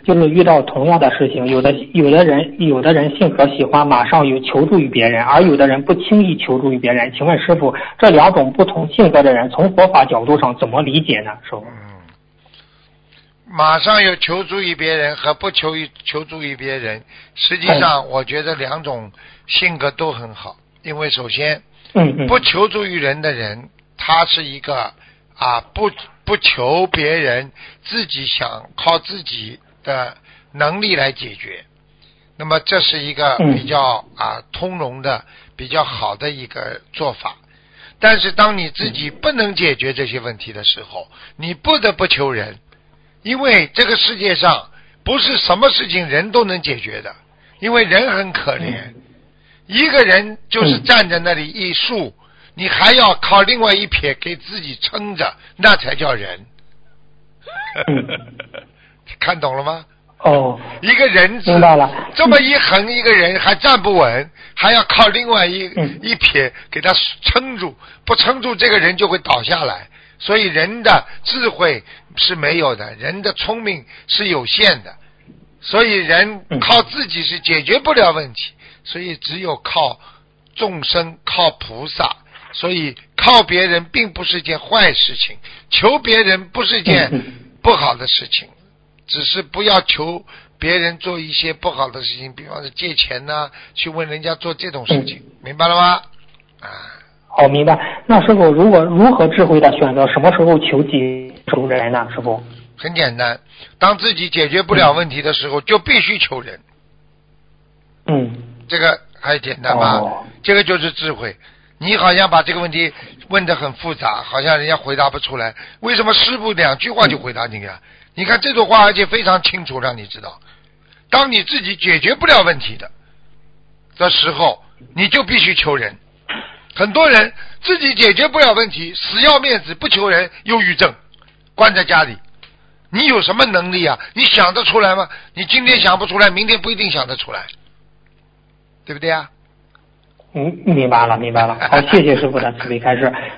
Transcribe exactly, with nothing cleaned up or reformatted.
就是遇到同样的事情，有的有的人有的人性格喜欢马上有求助于别人，而有的人不轻易求助于别人。请问师傅，这两种不同性格的人，从佛法角度上怎么理解呢？师傅？ 嗯，马上有求助于别人和不求于求助于别人，实际上我觉得两种性格都很好。因为首先， 嗯嗯， 不求助于人的人，他是一个啊不不求别人，自己想靠自己的能力来解决。那么这是一个比较啊通融的、比较好的一个做法。但是当你自己不能解决这些问题的时候，你不得不求人，因为这个世界上不是什么事情人都能解决的，因为人很可怜。一个人就是站在那里一竖，你还要靠另外一撇给自己撑着，那才叫人。看懂了吗？ 哦， 一个人字明白了， 这么一横，一个人还站不稳，还要靠另外一、 嗯、 一撇给他撑住，不撑住这个人就会倒下来。所以人的智慧是没有的，人的聪明是有限的，所以人靠自己是解决不了问题，所以只有靠众生，靠菩萨。所以靠别人并不是件坏事情，求别人不是件不好的事情，只是不要求别人做一些不好的事情，比方说借钱呐、啊，去问人家做这种事情，明白了吗？啊， 好，明白。那师傅，如果如何智慧的选择什么时候求己求人呢？师傅？ 很简单，当自己解决不了问题的时候，嗯、就必须求人。 嗯， 这个还简单吧？ 哦、 这个就是智慧。你好像把这个问题问得很复杂，好像人家回答不出来。为什么师父两句话就回答你啊？你看这种话，而且非常清楚，让你知道，当你自己解决不了问题的的时候，你就必须求人。很多人自己解决不了问题，死要面子不求人，忧郁症，关在家里。你有什么能力啊？你想得出来吗？你今天想不出来，明天不一定想得出来，对不对啊？ 嗯，明白了，明白了。好，谢谢师傅的慈悲开示。